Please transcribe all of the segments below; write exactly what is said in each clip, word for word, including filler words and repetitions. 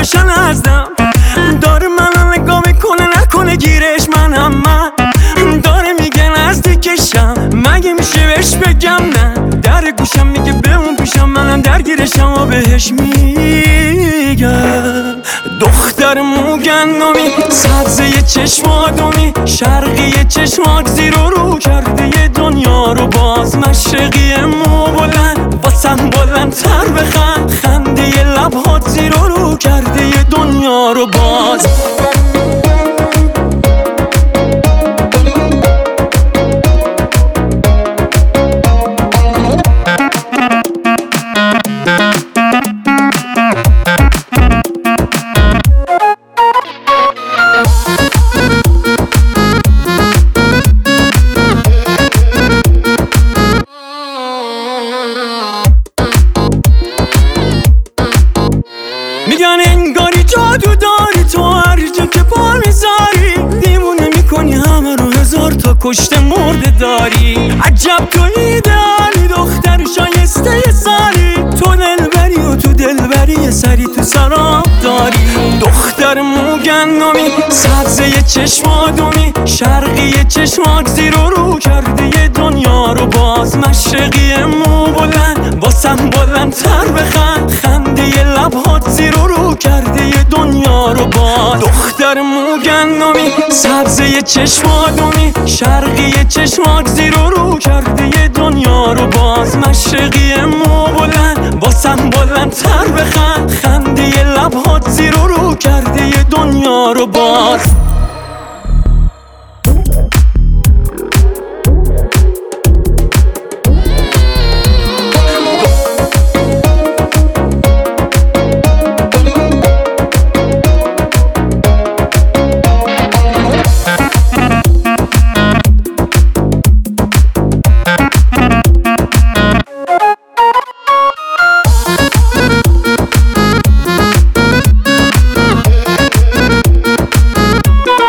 چشماشو نزدم، داره منو نگاه میکنه نکنه گیرش منم من، داره میگه نزدیکشم مگه میشه بهش بگم نه، در گوشم میگه به اون پیشم منم درگیرشم و بهش میگم. دختر موگندمی سبزه چشم آدمی، شرقی چشمات زیر و رو کرده یه دنیا رو باز، مشرقی مو بلند باسم بلندتر بخند، خنده ی لبهات زیر و رو کرده یه دنیا رو باز. میگن انگاری جادو داری تو، هر جا که پا میذاری دیمونه میکنی همه رو، هزار تا کشته مرده داری. عجب تو ایدئالی دختر شایسته ی سالی، تو دلبری و تو دلبری سری تو سراب داری. دختر موگندمی سبزه ی چشم آدمی، شرقی چشمات زیر و رو کرده ی دنیا رو باز، مشرقی مو بلند باسم بلندتر بخند، خنده ی لبهات زیر و رو کرده ی دنیا رو باز. دختر موگندمی سبزه ی چشم آدمی، شرقی چشمات زیر و رو کرده ی دنیا رو باز، مشرقی مو بلند باسم بلندتر بخند، خنده ی لبهات زیر و رو کرده ی دنیا رو باز.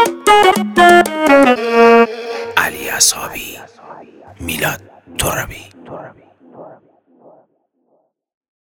علی اصحابی، میلاد ترابی.